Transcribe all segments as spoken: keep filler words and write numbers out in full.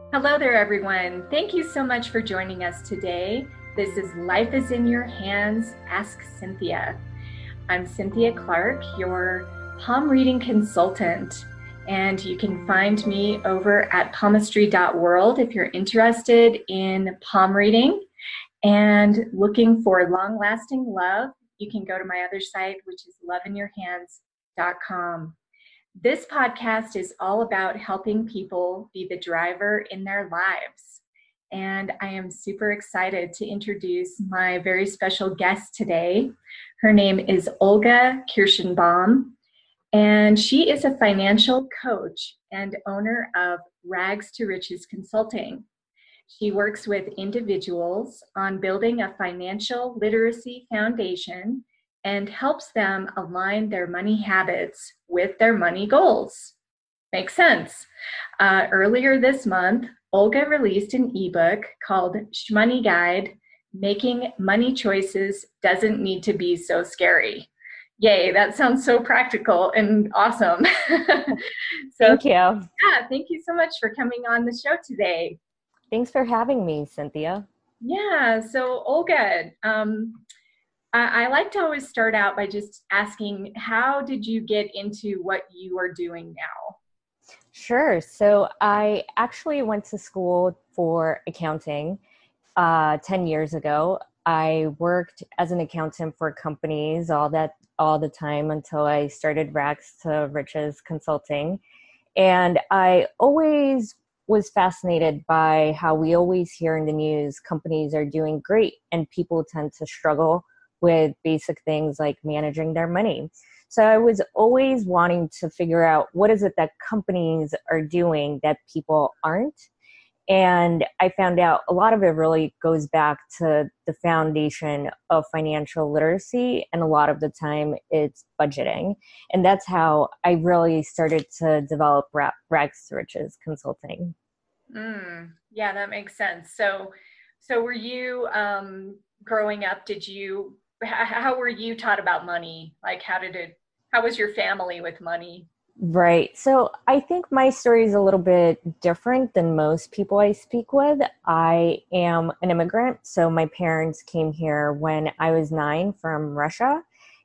Hello there, everyone. Thank you so much for joining us today. This is Life is in Your Hands, Ask Cynthia. I'm Cynthia Clark, your palm reading consultant, and you can find me over at palmistry dot world if you're interested in palm reading and looking for long-lasting love. You can go to my other site, which is love in your hands dot com. This podcast is all about helping people be the driver in their lives. And I am super excited to introduce my very special guest today. Her name is Olga Kirschenbaum, and she is a financial coach and owner of Rags to Riches Consulting. She works with individuals on building a financial literacy foundation and helps them align their money habits with their money goals. Makes sense. Uh, earlier this month, Olga released an ebook called Shmoney Guide, Making Money Choices Doesn't Need to Be So Scary. Yay, that sounds so practical and awesome. So Thank you. yeah, thank you so much for coming on the show today. Thanks for having me, Cynthia. Yeah, so Olga, um, I, I like to always start out by just asking, how did you get into what you are doing now? Sure. So I actually went to school for accounting uh, ten years ago. I worked as an accountant for companies all that all the time until I started Rags to Riches Consulting. And I always was fascinated by how we always hear in the news companies are doing great and people tend to struggle with basic things like managing their money. So I was always wanting to figure out what is it that companies are doing that people aren't. And I found out a lot of it really goes back to the foundation of financial literacy. And a lot of the time it's budgeting. And that's how I really started to develop Ra- Rags to Riches Consulting. Mm, yeah, that makes sense. So, so were you um, growing up? Did you? h- How were you taught about money? Like, how did it? How was your family with money? Right. So I think my story is a little bit different than most people I speak with. I am an immigrant. So my parents came here when I was nine from Russia.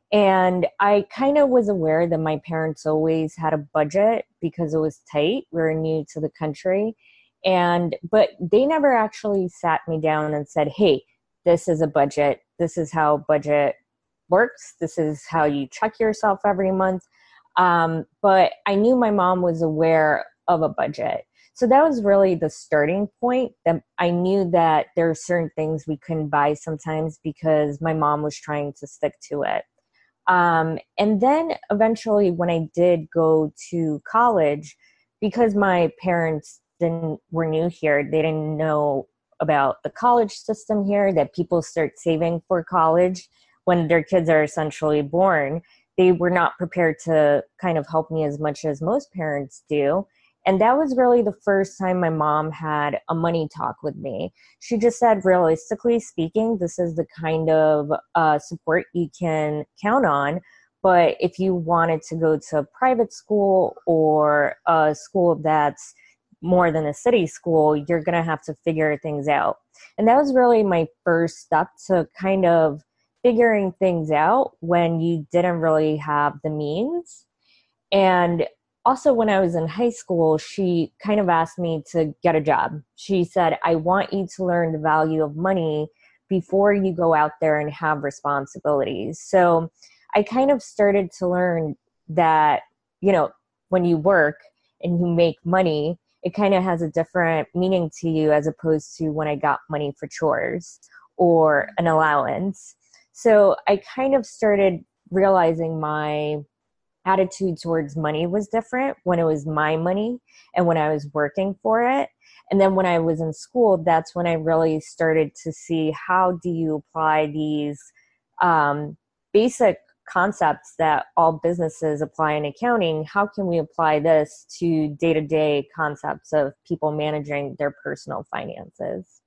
And I kind of was aware that my parents always had a budget because it was tight. We were new to the country. And, but they never actually sat me down and said, hey, this is a budget. This is how budget works. This is how you check yourself every month. Um, but I knew my mom was aware of a budget. So that was really the starting point, that I knew that there are certain things we couldn't buy sometimes because my mom was trying to stick to it. Um, and then eventually when I did go to college, because my parents didn't were new here, they didn't know about the college system here, that people start saving for college when their kids are essentially born. They were not prepared to kind of help me as much as most parents do. And that was really the first time my mom had a money talk with me. She just said, realistically speaking, this is the kind of uh, support you can count on. But if you wanted to go to a private school or a school that's more than a city school, you're going to have to figure things out. And that was really my first step to kind of figuring things out when you didn't really have the means. And also, when I was in high school, she kind of asked me to get a job. She said, I want you to learn the value of money before you go out there and have responsibilities. So I kind of started to learn that, you know, when you work and you make money, it kind of has a different meaning to you as opposed to when I got money for chores or an allowance. So I kind of started realizing my attitude towards money was different when it was my money and when I was working for it. And then when I was in school, that's when I really started to see how do you apply these um, basic concepts that all businesses apply in accounting. How can we apply this to day-to-day concepts of people managing their personal finances?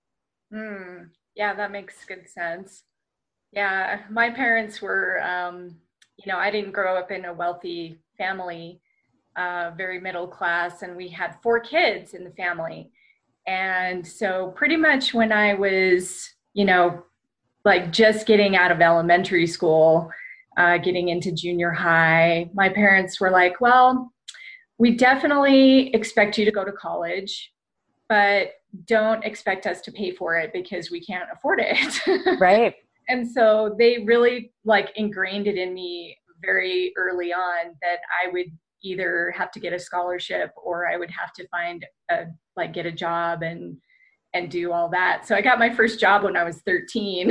Mm, yeah, that makes good sense. Yeah, my parents were, um, you know, I didn't grow up in a wealthy family, uh, very middle class, and we had four kids in the family. And so pretty much when I was, you know, like just getting out of elementary school, uh, getting into junior high, my parents were like, well, we definitely expect you to go to college, but don't expect us to pay for it because we can't afford it. Right. And so they really like ingrained it in me very early on that I would either have to get a scholarship or I would have to find a like get a job and and do all that. So I got my first job when I was thirteen.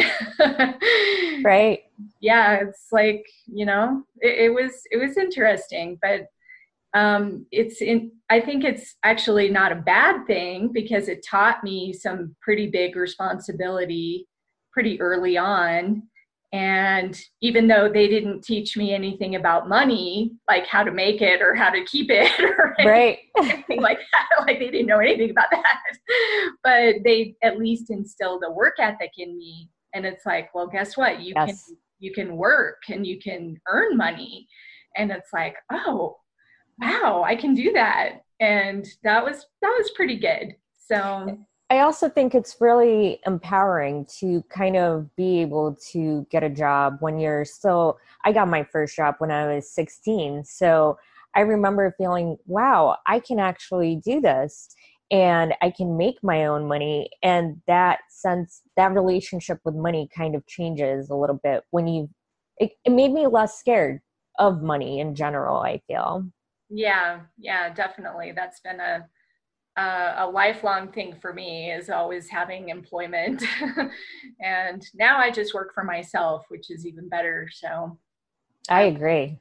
Right. Yeah, it's like, you know, it, it was it was interesting, but um, it's in, I think it's actually not a bad thing because it taught me some pretty big responsibility pretty early on. And even though they didn't teach me anything about money, like how to make it or how to keep it or Right. anything like that, like they didn't know anything about that, but they at least instilled a work ethic in me. And it's like, well, guess what? You can, Yes. you can work and you can earn money. And it's like, oh, wow, I can do that. And that was that was pretty good. So I also think it's really empowering to kind of be able to get a job when you're still, I got my first job when I was sixteen. So I remember feeling, wow, I can actually do this and I can make my own money. And that sense, that relationship with money kind of changes a little bit when you, it, it made me less scared of money in general, I feel. yeah, yeah, definitely. That's been a uh, a lifelong thing for me is always having employment. And now I just work for myself, which is even better. So I I, agree.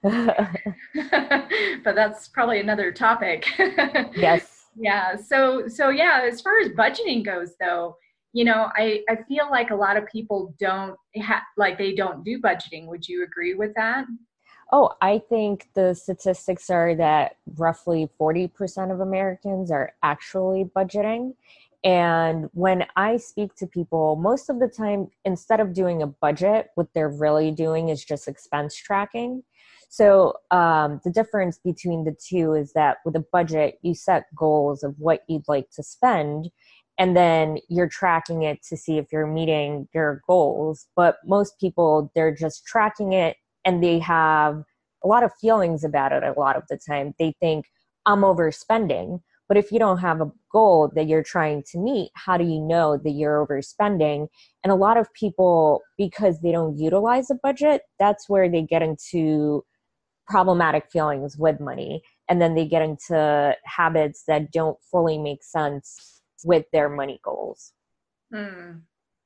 but that's probably another topic. Yes. Yeah. So, so yeah, as far as budgeting goes though, you know, I, I feel like a lot of people don't have, like they don't do budgeting. Would you agree with that? Oh, I think the statistics are that roughly forty percent of Americans are actually budgeting. And when I speak to people, most of the time, instead of doing a budget, what they're really doing is just expense tracking. So um, the difference between the two is that with a budget, you set goals of what you'd like to spend, and then you're tracking it to see if you're meeting your goals. But most people, they're just tracking it and they have a lot of feelings about it a lot of the time. They think, I'm overspending. But if you don't have a goal that you're trying to meet, how do you know that you're overspending? And a lot of people, because they don't utilize a budget, that's where they get into problematic feelings with money. And then they get into habits that don't fully make sense with their money goals. Hmm.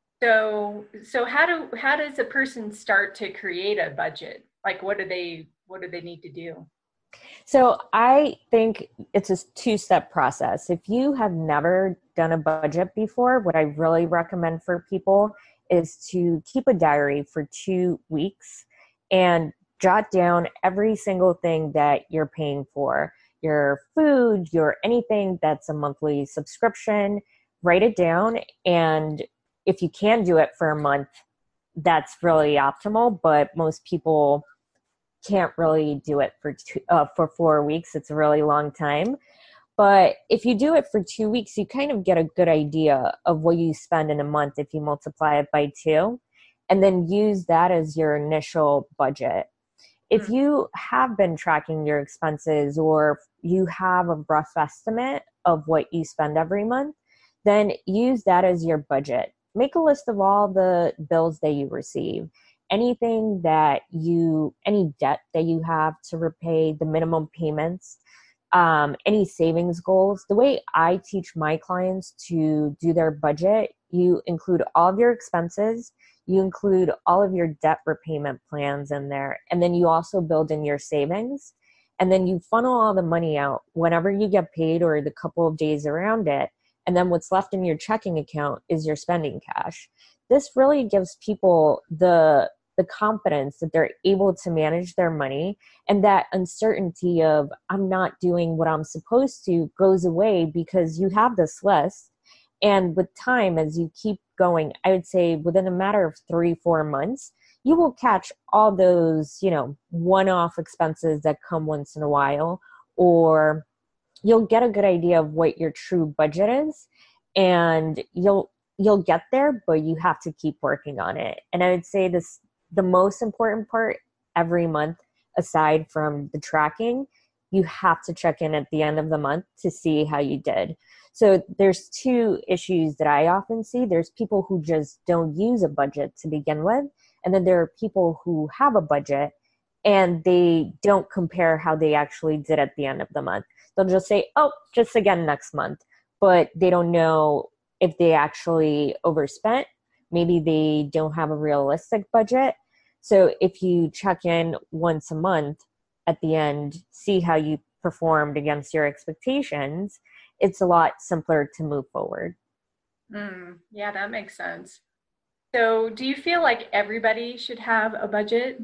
So, so how do how does a person start to create a budget? Like, what do they what do they need to do? So I think it's a two step process. If you have never done a budget before, what I really recommend for people is to keep a diary for two weeks and jot down every single thing that you're paying for, your food, your anything that's a monthly subscription. Write it down. And if you can do it for a month, that's really optimal. But most people can't really do it for two, uh, for four weeks. It's a really long time. But if you do it for two weeks, you kind of get a good idea of what you spend in a month if you multiply it by two, and then use that as your initial budget. If Hmm. you have been tracking your expenses or you have a rough estimate of what you spend every month, then use that as your budget. Make a list of all the bills that you receive, anything that you, any debt that you have to repay, the minimum payments, um, any savings goals. The way I teach my clients to do their budget, you include all of your expenses, you include all of your debt repayment plans in there, and then you also build in your savings. And then you funnel all the money out whenever you get paid or the couple of days around it. And then what's left in your checking account is your spending cash. This really gives people the the confidence that they're able to manage their money, and that uncertainty of I'm not doing what I'm supposed to goes away because you have this list. And with time, as you keep going, I would say within a matter of three, four months, you will catch all those, you know, one-off expenses that come once in a while, or you'll get a good idea of what your true budget is. and you'll you'll get there, but you have to keep working on it. And I would say this the most important part every month, aside from the tracking, you have to check in at the end of the month to see how you did. So there's two issues that I often see. There's people who just don't use a budget to begin with, and then there are people who have a budget and they don't compare how they actually did at the end of the month. They'll just say, oh, just again next month, but they don't know if they actually overspent. Maybe they don't have a realistic budget. So if you check in once a month at the end, see how you performed against your expectations, it's a lot simpler to move forward. Mm, yeah, that makes sense. So do you feel like everybody should have a budget?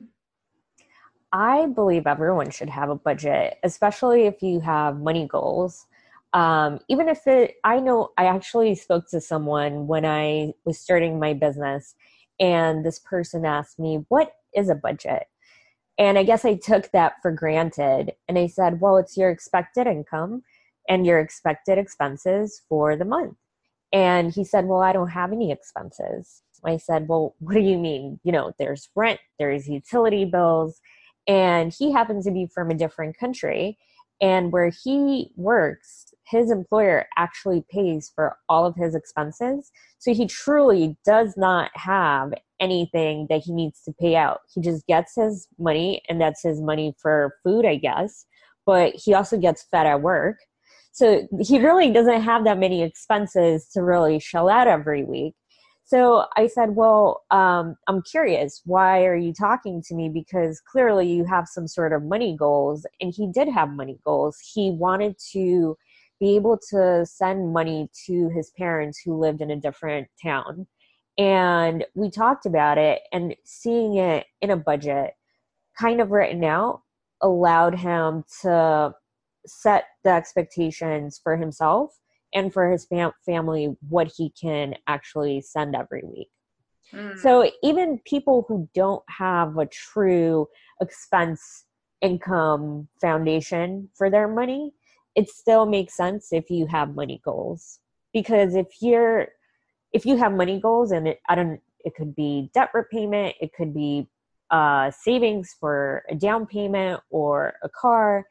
I believe everyone should have a budget, especially if you have money goals. Um, even if it, I know I actually spoke to someone when I was starting my business, and this person asked me, what is a budget? And I guess I took that for granted. And I said, well, it's your expected income and your expected expenses for the month. And he said, well, I don't have any expenses. I said, well, what do you mean? You know, there's rent, there's utility bills. And he happens to be from a different country. And where he works, his employer actually pays for all of his expenses. So he truly does not have anything that he needs to pay out. He just gets his money, and that's his money for food, I guess. But he also gets fed at work. So he really doesn't have that many expenses to really shell out every week. So I said, well, um, I'm curious, why are you talking to me? Because clearly you have some sort of money goals. And he did have money goals. He wanted to be able to send money to his parents who lived in a different town. And we talked about it, and seeing it in a budget kind of written out allowed him to set the expectations for himself and for his fam- family, what he can actually send every week. Mm. So even people who don't have a true expense income foundation for their money, it still makes sense if you have money goals. Because if you're if you have money goals, and it, I don't, it could be debt repayment, it could be uh, savings for a down payment or a car,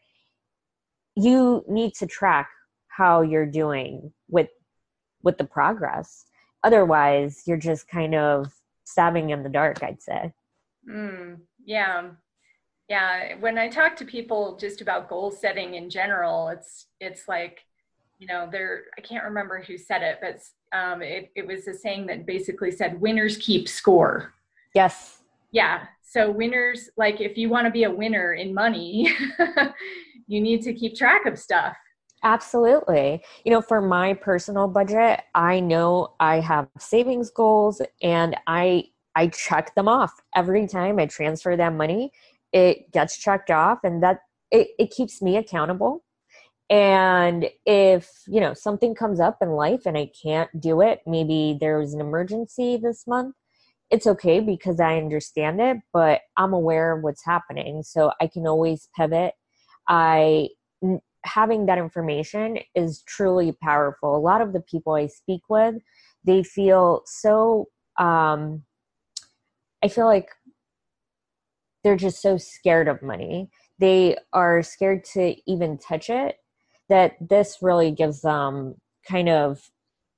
you need to track how you're doing with with the progress. Otherwise, you're just kind of stabbing in the dark, I'd say. Mm, yeah. Yeah. When I talk to people just about goal setting in general, it's it's like, you know, there, I can't remember who said it, but um, it, it was a saying that basically said winners keep score. Yes. Yeah. So winners, like if you want to be a winner in money, you need to keep track of stuff. Absolutely. You know, for my personal budget, I know I have savings goals, and I I check them off every time I transfer that money. It gets checked off, and that it, it keeps me accountable. And if, you know, something comes up in life and I can't do it, maybe there's an emergency this month, it's okay because I understand it, but I'm aware of what's happening. So I can always pivot. I Having that information is truly powerful. A lot of the people I speak with, they feel so, um, I feel like they're just so scared of money. They are scared to even touch it, that this really gives them kind of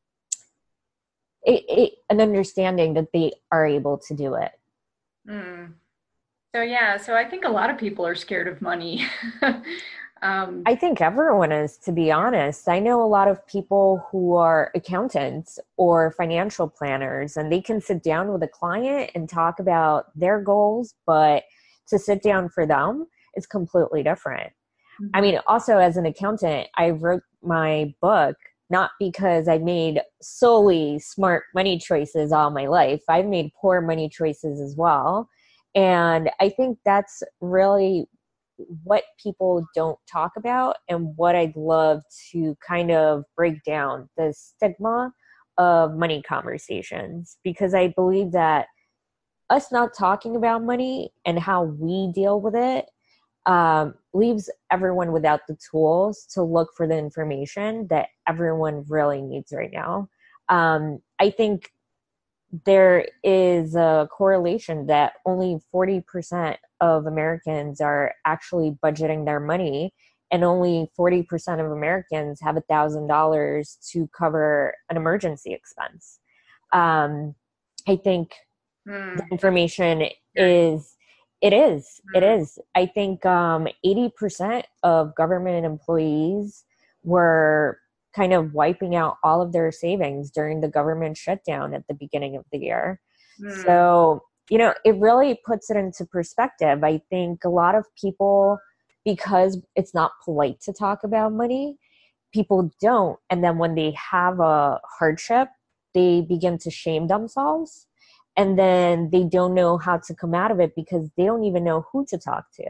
a, a, an understanding that they are able to do it. Mm. So yeah, so I think a lot of people are scared of money. um, I think everyone is, to be honest. I know a lot of people who are accountants or financial planners, and they can sit down with a client and talk about their goals, but to sit down for them, it's completely different. mm-hmm. I mean, also as an accountant, I wrote my book not because I made solely smart money choices all my life. I've made poor money choices as well. And I think that's really what people don't talk about, and what I'd love to kind of break down, the stigma of money conversations, because I believe that us not talking about money and how we deal with it um, leaves everyone without the tools to look for the information that everyone really needs right now. Um, I think there is a correlation that only forty percent of Americans are actually budgeting their money, and only forty percent of Americans have a thousand dollars to cover an emergency expense. Um, I think the Mm. information is, it is, it Mm. is. I think um, eighty percent of government employees were kind of wiping out all of their savings during the government shutdown at the beginning of the year. Mm. So, you know, it really puts it into perspective. I think a lot of people, because it's not polite to talk about money, people don't. And then when they have a hardship, they begin to shame themselves. And then they don't know how to come out of it because they don't even know who to talk to.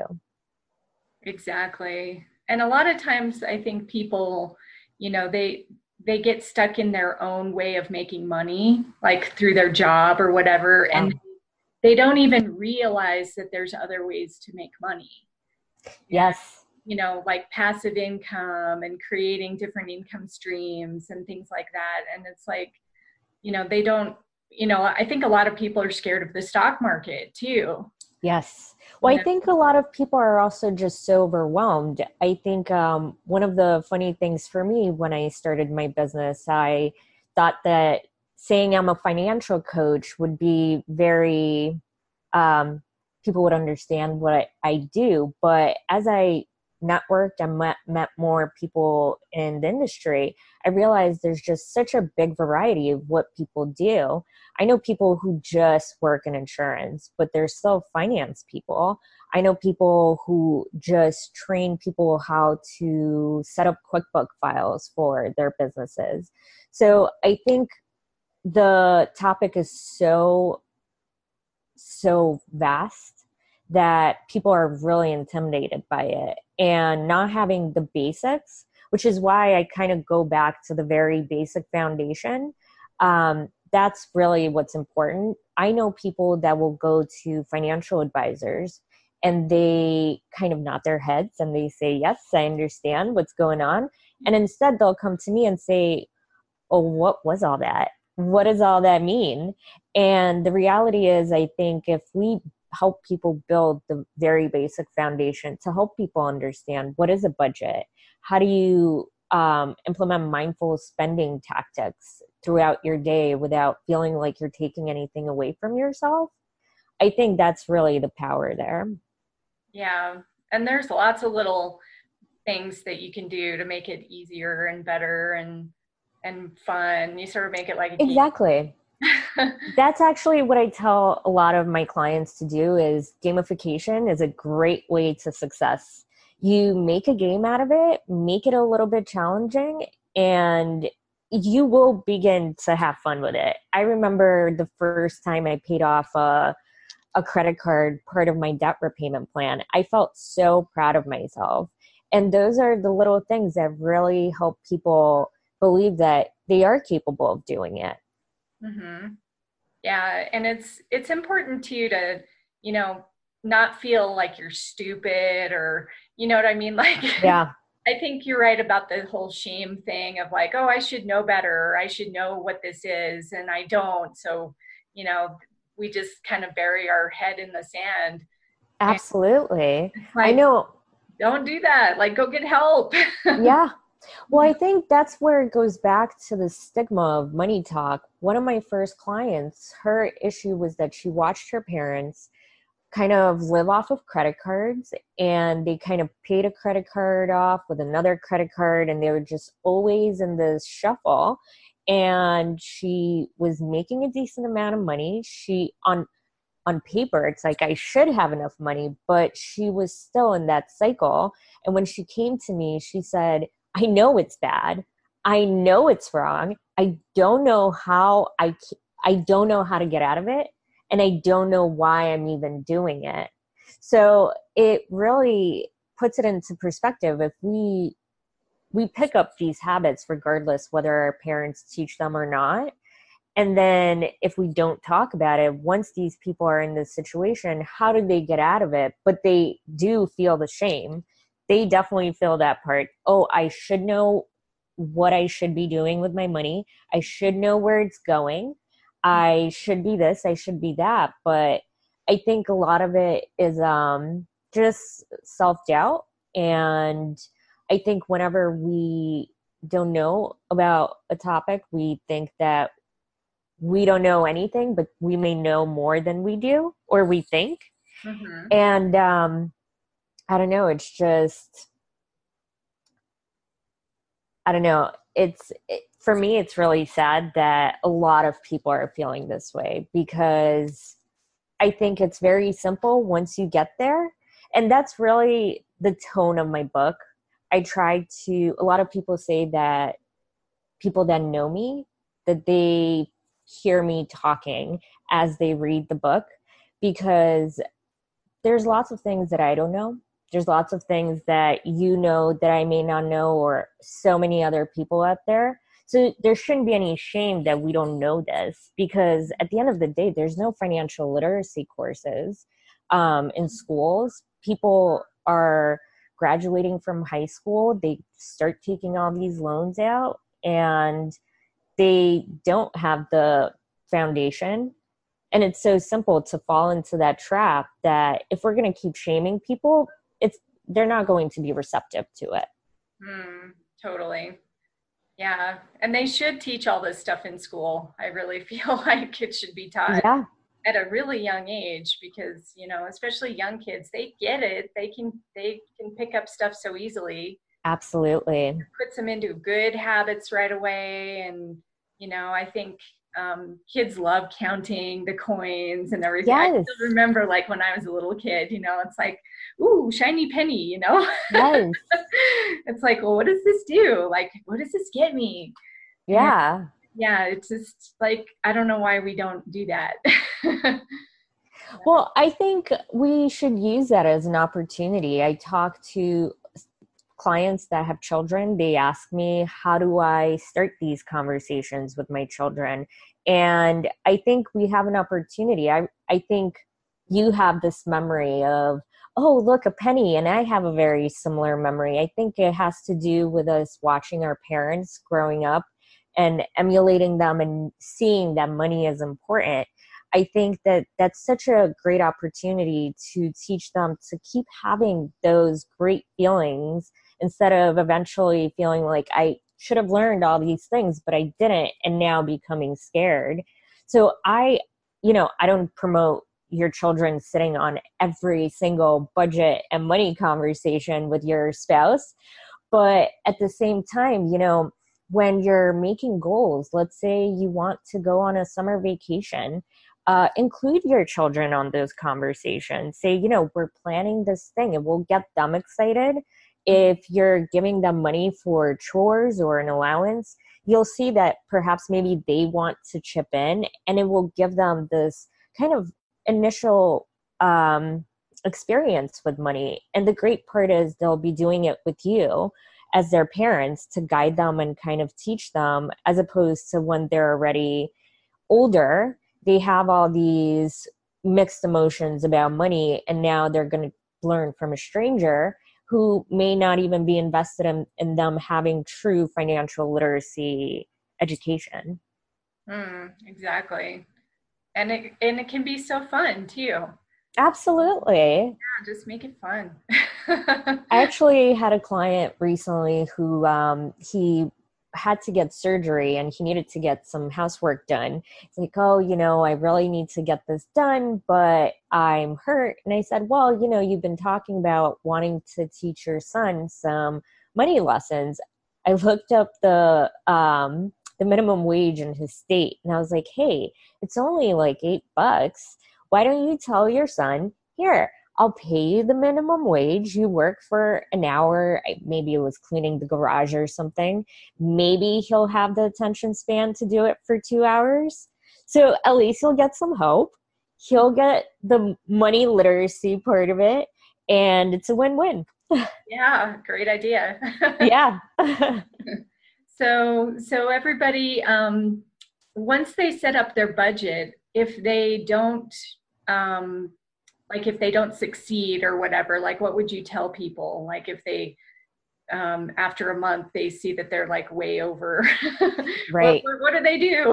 Exactly. And a lot of times I think people, you know, they they get stuck in their own way of making money, like through their job or whatever, Yeah. and they don't even realize that there's other ways to make money. And, Yes. you know, like passive income and creating different income streams and things like that. And it's like, you know, they don't, you know, I think a lot of people are scared of the stock market too. Yes. Well, You I know, think a lot of people are also just so overwhelmed. I think um, one of the funny things for me when I started my business, I thought that saying I'm a financial coach would be very, um, people would understand what I, I do. But as I networked and met, met more people in the industry, I realized there's just such a big variety of what people do. I know people who just work in insurance, but they're still finance people. I know people who just train people how to set up QuickBook files for their businesses. So I think the topic is so, so vast that people are really intimidated by it, and not having the basics, which is why I kind of go back to the very basic foundation. Um, that's really what's important. I know people that will go to financial advisors and they kind of nod their heads and they say, yes, I understand what's going on. And instead they'll come to me and say, oh, what was all that? What does all that mean? And the reality is, I think if we help people build the very basic foundation to help people understand what is a budget, how do you um, implement mindful spending tactics throughout your day without feeling like you're taking anything away from yourself, I think that's really the power there. yeah. And there's lots of little things that you can do to make it easier and better and and fun. You sort of make it like a game. Exactly. That's actually what I tell a lot of my clients to do. Is gamification is a great way to success. You make a game out of it, make it a little bit challenging, and you will begin to have fun with it. I remember the first time I paid off a, a credit card, part of my debt repayment plan. I felt so proud of myself. And those are the little things that really help people believe that they are capable of doing it. Mm-hmm. Yeah, and it's it's important too to, you know, not feel like you're stupid or, you know what I mean? Like, Yeah. I think you're right about the whole shame thing of like, oh, I should know better. Or I should know what this is, and I don't. So, you know, we just kind of bury our head in the sand. And Absolutely. it's I like, know. don't do that. Like, go get help. Yeah. Well, I think that's where it goes back to the stigma of money talk. One of my first clients, her issue was that she watched her parents kind of live off of credit cards, and they kind of paid a credit card off with another credit card, and they were just always in this shuffle. And she was making a decent amount of money. She on on paper, it's like I should have enough money, but she was still in that cycle. And when she came to me, she said, I know it's bad. I know it's wrong. I don't know how I, I don't know how to get out of it. And I don't know why I'm even doing it. So it really puts it into perspective. If we, we pick up these habits, regardless whether our parents teach them or not, And then if we don't talk about it, once these people are in this situation, how do they get out of it? But they do feel the shame. They definitely feel that part. Oh, I should know what I should be doing with my money. I should know where it's going. I should be this, I should be that. But I think a lot of it is um, just self doubt. And I think whenever we don't know about a topic, we think that we don't know anything, but we may know more than we do or we think. Mm-hmm. And um, I don't know, it's just, I don't know. It's it, for me, it's really sad that a lot of people are feeling this way because I think it's very simple once you get there. And that's really the tone of my book. I try to, a lot of people say that people that know me, that they hear me talking as they read the book because there's lots of things that I don't know. There's lots of things that you know that I may not know, or so many other people out there. So there shouldn't be any shame that we don't know this because at the end of the day, there's no financial literacy courses um, in schools. People are graduating from high school. They start taking all these loans out and they don't have the foundation. And it's so simple to fall into that trap that if we're going to keep shaming people, it's they're not going to be receptive to it. Mm, totally. Yeah. And they should teach all this stuff in school. I really feel like it should be taught Yeah, at a really young age because, you know, especially young kids, they get it. They can they can pick up stuff so easily. absolutely. Puts them into good habits right away. And, you know, I think um, kids love counting the coins and everything. I Yes, still remember like when I was a little kid, you know, it's like, ooh, shiny penny, you know? yes, It's like, well, what does this do? Like, what does this get me? And yeah. yeah, it's just like, I don't know why we don't do that. Well, I think we should use that as an opportunity. I talk to clients that have children. They ask me, how do I start these conversations with my children? And I think we have an opportunity. I, I think you have this memory of, oh, look, a penny. And I have a very similar memory. I think it has to do with us watching our parents growing up and emulating them and seeing that money is important. I think that that's such a great opportunity to teach them to keep having those great feelings instead of eventually feeling like I should have learned all these things, but I didn't, and now becoming scared. So I, you know, I don't promote your children sitting on every single budget and money conversation with your spouse. But at the same time, you know, when you're making goals, let's say you want to go on a summer vacation, uh, include your children on those conversations. Say, you know, we're planning this thing and we'll get them excited. If you're giving them money for chores or an allowance, you'll see that perhaps maybe they want to chip in and it will give them this kind of initial um, experience with money. And the great part is they'll be doing it with you as their parents to guide them and kind of teach them, as opposed to when they're already older, they have all these mixed emotions about money, and now they're going to learn from a stranger who may not even be invested in, in them having true financial literacy education. Mm, exactly. And it and it can be so fun too. Yeah, Absolutely. just make it fun. I actually had a client recently who um, he had to get surgery and he needed to get some housework done. It's like, oh, you know, I really need to get this done, but I'm hurt. And I said, well, you know, you've been talking about wanting to teach your son some money lessons. I looked up the um, the minimum wage in his state, and I was like, hey, it's only like eight bucks. Why don't you tell your son, here, I'll pay you the minimum wage. You work for an hour. Maybe it was cleaning the garage or something. Maybe he'll have the attention span to do it for two hours. So at least he'll get some hope. He'll get the money literacy part of it. And it's a win-win. Yeah, great idea. Yeah. So, so everybody, um, once they set up their budget, if they don't, um, like if they don't succeed or whatever, like what would you tell people? Like if they, um, after a month, they see that they're like way over, what, Right. what, what do they do?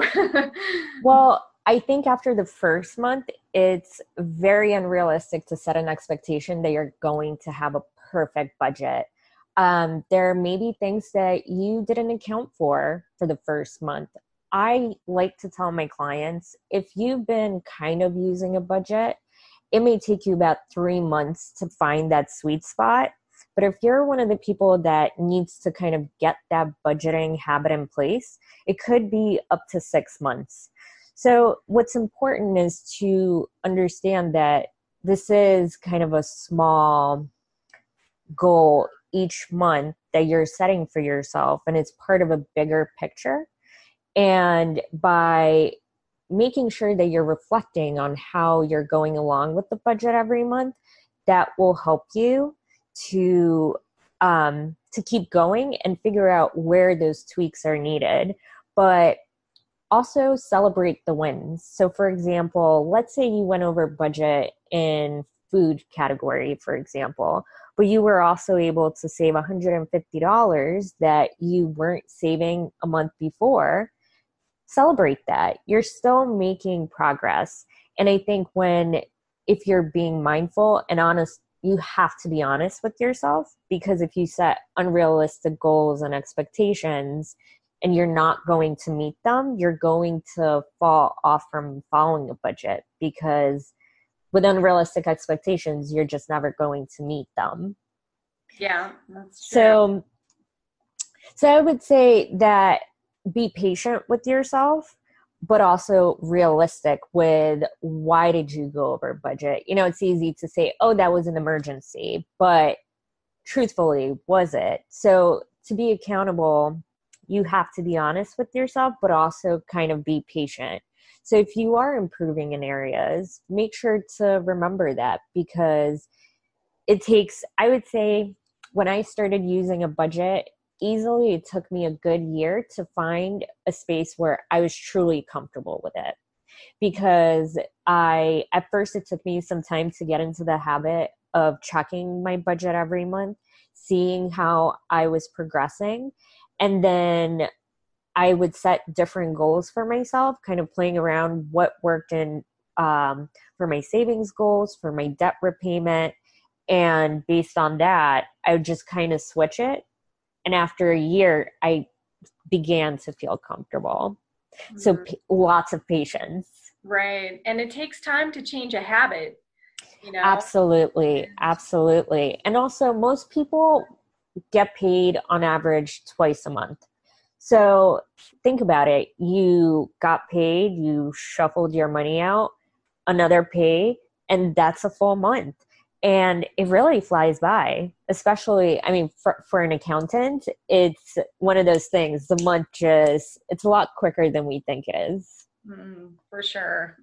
Well, I think after the first month, it's very unrealistic to set an expectation that you're going to have a perfect budget. Um, there may be things that you didn't account for for the first month. I like to tell my clients, if you've been kind of using a budget, it may take you about three months to find that sweet spot. But if you're one of the people that needs to kind of get that budgeting habit in place, it could be up to six months. So what's important is to understand that this is kind of a small goal each month that you're setting for yourself, and it's part of a bigger picture. And by making sure that you're reflecting on how you're going along with the budget every month, that will help you to um, to keep going and figure out where those tweaks are needed. But also celebrate the wins. So for example, let's say you went over budget in food category, for example, but you were also able to save one hundred fifty dollars that you weren't saving a month before. Celebrate that. You're still making progress. And I think when, if you're being mindful and honest, you have to be honest with yourself, because if you set unrealistic goals and expectations and you're not going to meet them, you're going to fall off from following a budget, because with unrealistic expectations, you're just never going to meet them. Yeah, that's true. So, so I would say that be patient with yourself, but also realistic with why did you go over budget? You know, it's easy to say, oh, that was an emergency, but truthfully, was it? So to be accountable, you have to be honest with yourself, but also kind of be patient. So if you are improving in areas, make sure to remember that, because it takes, I would say, when I started using a budget, easily it took me a good year to find a space where I was truly comfortable with it. Because I, at first it took me some time to get into the habit of checking my budget every month, seeing how I was progressing. And then I would set different goals for myself, kind of playing around what worked in um, for my savings goals, for my debt repayment. And based on that, I would just kind of switch it. And after a year, I began to feel comfortable. Mm-hmm. So p- lots of patience. Right. And it takes time to change a habit, you know? Absolutely. Absolutely. And also most people get paid on average twice a month. So think about it. You got paid, you shuffled your money out, another pay, and that's a full month. And it really flies by, especially, I mean, for, for an accountant, it's one of those things, the month just, it's a lot quicker than we think it is. Mm, for sure.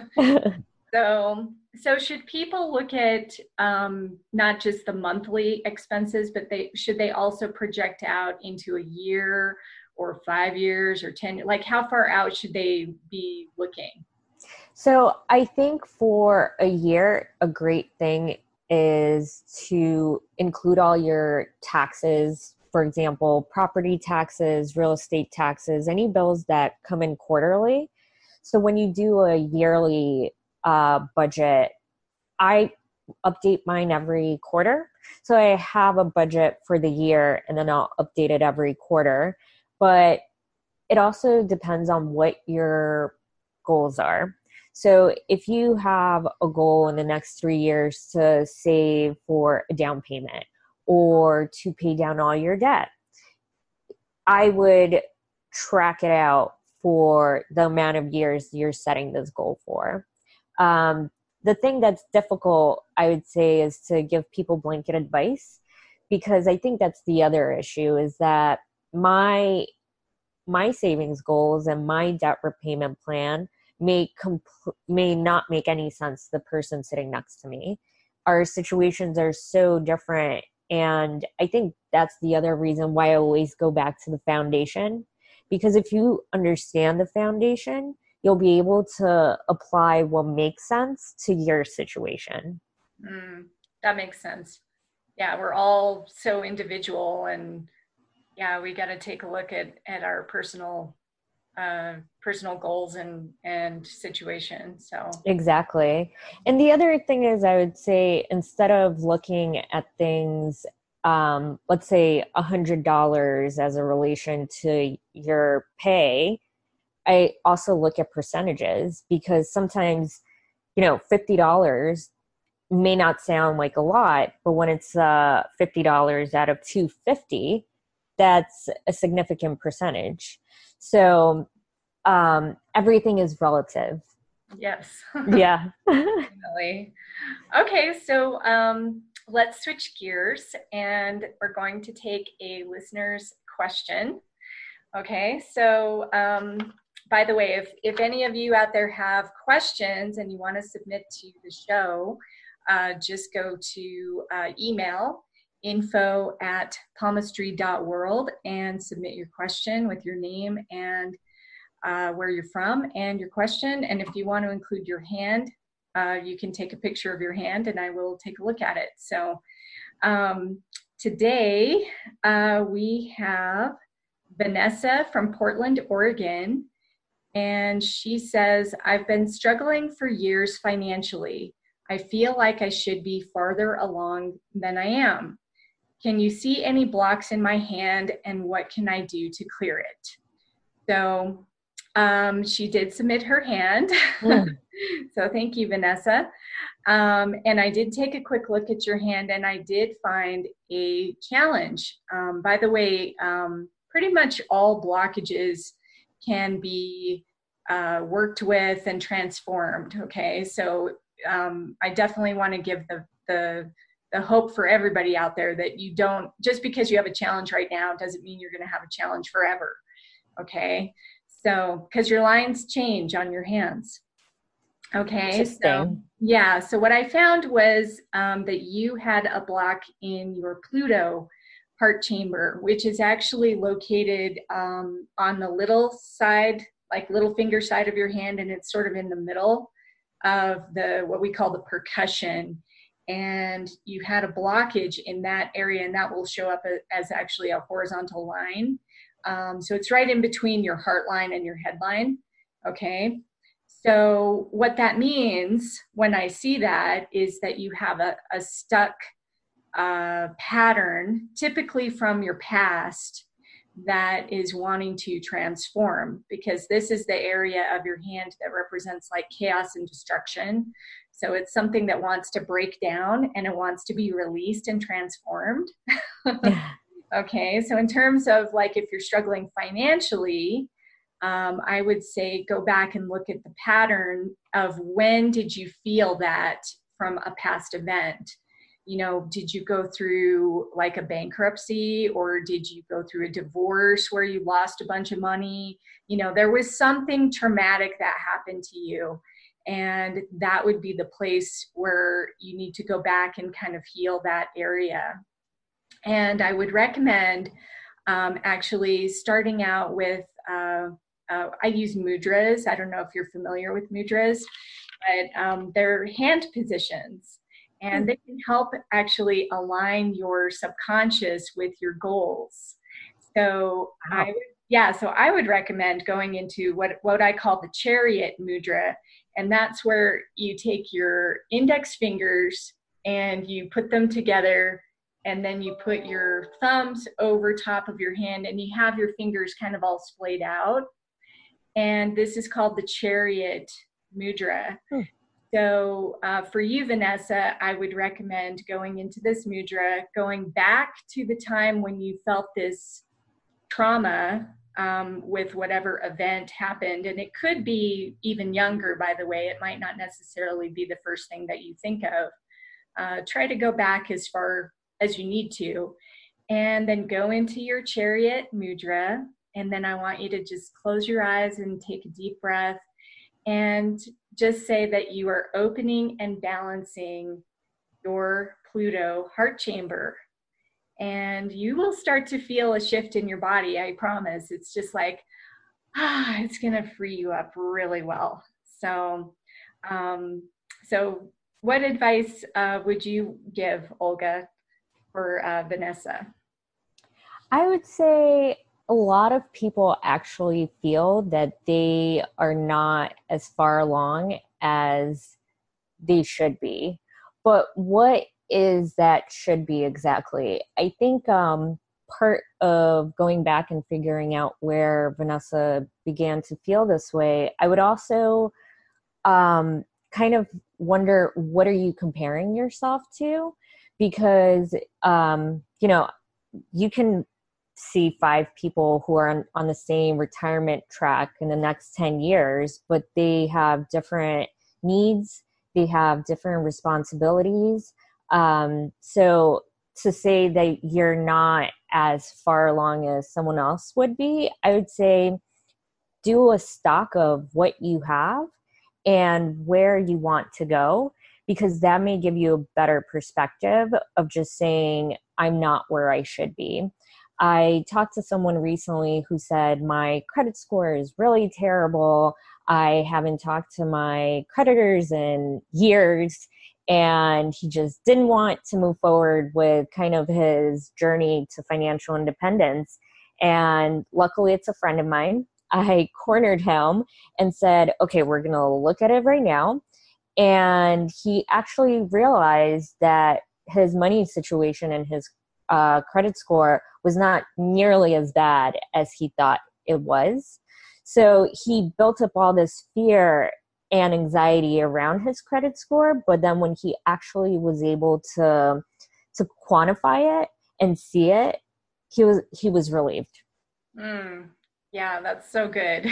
So, so should people look at um, not just the monthly expenses, but they should they also project out into a year or five years or ten? Like, how far out should they be looking? So I think for a year, a great thing is to include all your taxes, for example, property taxes, real estate taxes, any bills that come in quarterly. So when you do a yearly uh, budget, I update mine every quarter. So I have a budget for the year and then I'll update it every quarter. But it also depends on what your goals are. So if you have a goal in the next three years to save for a down payment or to pay down all your debt, I would track it out for the amount of years you're setting this goal for. Um, the thing that's difficult, I would say, is to give people blanket advice, because I think that's the other issue, is that my my savings goals and my debt repayment plan may compl- may not make any sense to the person sitting next to me. Our situations are so different. And I think that's the other reason why I always go back to the foundation, because if you understand the foundation, you'll be able to apply what makes sense to your situation. Mm, that makes sense. Yeah, we're all so individual, and yeah, we got to take a look at at our personal uh, personal goals and and situation. So Exactly. And the other thing is, I would say instead of looking at things, um, let's say a hundred dollars as a relation to your pay, I also look at percentages, because sometimes, you know, fifty dollars may not sound like a lot, but when it's uh, fifty dollars out of two hundred fifty, that's a significant percentage. So um, everything is relative. yes, Yeah. definitely. Okay, so um, let's switch gears, and we're going to take a listener's question. Okay, so um, by the way, if, if any of you out there have questions and you want to submit to the show, uh, just go to uh, email info at palmistry dot world and submit your question with your name and uh, where you're from and your question. And if you want to include your hand, uh, you can take a picture of your hand and I will take a look at it. So um, today uh, we have Vanessa from Portland, Oregon. And she says, I've been struggling for years financially. I feel like I should be farther along than I am. Can you see any blocks in my hand, and what can I do to clear it? So um, she did submit her hand. Mm. So thank you, Vanessa. Um, and I did take a quick look at your hand, and I did find a challenge. Um, by the way, um, pretty much all blockages can be uh, worked with and transformed. Okay, so um, I definitely want to give the, the the hope for everybody out there that you don't, just because you have a challenge right now doesn't mean you're going to have a challenge forever. Okay, so because your lines change on your hands. Okay, so Interesting. yeah, so what I found was um, that you had a block in your Pluto heart chamber, which is actually located um, on the little side, like little finger side of your hand, and it's sort of in the middle of the what we call the percussion. And you had a blockage in that area, and that will show up as actually a horizontal line. Um, so it's right in between your heart line and your head line. Okay. So what that means when I see that is that you have a, a stuck uh, pattern, typically from your past, that is wanting to transform, because this is the area of your hand that represents like chaos and destruction. So it's something that wants to break down and it wants to be released and transformed. Okay, so in terms of like if you're struggling financially, um, I would say go back and look at the pattern of when did you feel that from a past event. You know, did you go through like a bankruptcy, or did you go through a divorce where you lost a bunch of money? You know, there was something traumatic that happened to you. And that would be the place where you need to go back and kind of heal that area. And I would recommend um, actually starting out with, uh, uh, I use mudras. I don't know if you're familiar with mudras, but um, they're hand positions. And they can help actually align your subconscious with your goals. So wow. I would, yeah, so I would recommend going into what, what I call the chariot mudra. And that's where you take your index fingers and you put them together, and then you put your thumbs over top of your hand and you have your fingers kind of all splayed out. And this is called the chariot mudra. Hmm. So uh, for you, Vanessa, I would recommend going into this mudra, going back to the time when you felt this trauma um, with whatever event happened. And it could be even younger, by the way. It might not necessarily be the first thing that you think of. Uh, try to go back as far as you need to, and then go into your chariot mudra. And then I want you to just close your eyes and take a deep breath and just say that you are opening and balancing your Pluto heart chamber. And you will start to feel a shift in your body, I promise. It's just like ah, it's going to free you up really well. So, um, so what advice uh, would you give Olga for uh, Vanessa? I would say a lot of people actually feel that they are not as far along as they should be. But what is that should be exactly? I think um, part of going back and figuring out where Vanessa began to feel this way, I would also um, kind of wonder, what are you comparing yourself to? Because, um, you know, you can see five people who are on, on the same retirement track in the next ten years, but they have different needs, they have different responsibilities. Um, so to say that you're not as far along as someone else would be, I would say do a stock of what you have and where you want to go, because that may give you a better perspective of just saying, I'm not where I should be. I talked to someone recently who said, my credit score is really terrible. I haven't talked to my creditors in years. And he just didn't want to move forward with kind of his journey to financial independence. And luckily, it's a friend of mine. I cornered him and said, okay, we're going to look at it right now. And he actually realized that his money situation and his uh, credit score was not nearly as bad as he thought it was. So he built up all this fear and anxiety around his credit score. But then when he actually was able to, to quantify it and see it, he was, he was relieved. Mm, yeah, that's so good.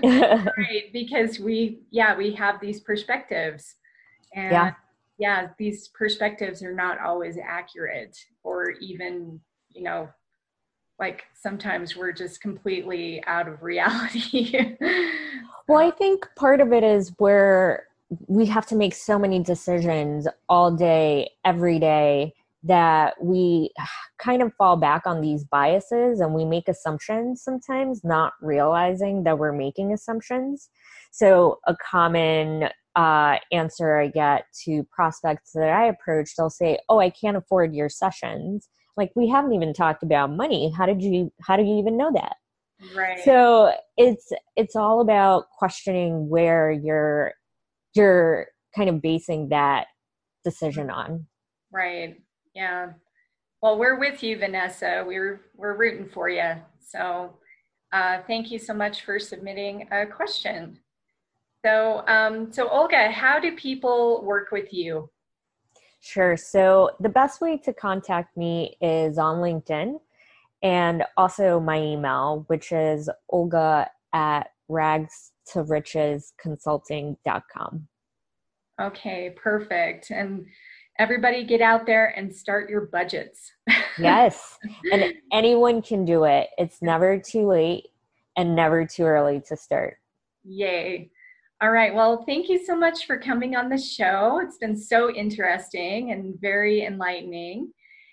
Right, because we, yeah, we have these perspectives, and Yeah. yeah, these perspectives are not always accurate, or even, you know, like sometimes we're just completely out of reality. Well, I think part of it is where we have to make so many decisions all day, every day, that we kind of fall back on these biases and we make assumptions sometimes, not realizing that we're making assumptions. So, a common uh, answer I get to prospects that I approach, they'll say, "Oh, I can't afford your sessions." Like, we haven't even talked about money. How did you, how do you even know that? Right, So it's it's all about questioning where you're you're kind of basing that decision on. right. Yeah. Well, we're with you, Vanessa. We're we're rooting for you. So, uh, thank you so much for submitting a question. So, um, so Olga, how do people work with you? Sure. So the best way to contact me is on LinkedIn, and also my email, which is Olga at rags to riches consulting dot com. Okay, perfect. And everybody get out there and start your budgets. Yes. And anyone can do it. It's never too late and never too early to start. Yay. All right. Well, thank you so much for coming on the show. It's been so interesting and very enlightening.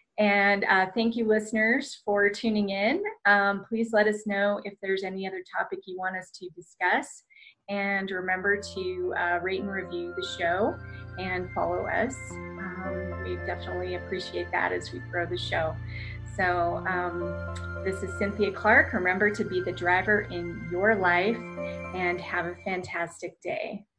And uh, thank you, listeners, for tuning in. Um, please let us know if there's any other topic you want us to discuss. And remember to uh, rate and review the show and follow us. Um, we definitely appreciate that as we grow the show. So, um, this is Cynthia Clark. Remember to be the driver in your life and have a fantastic day.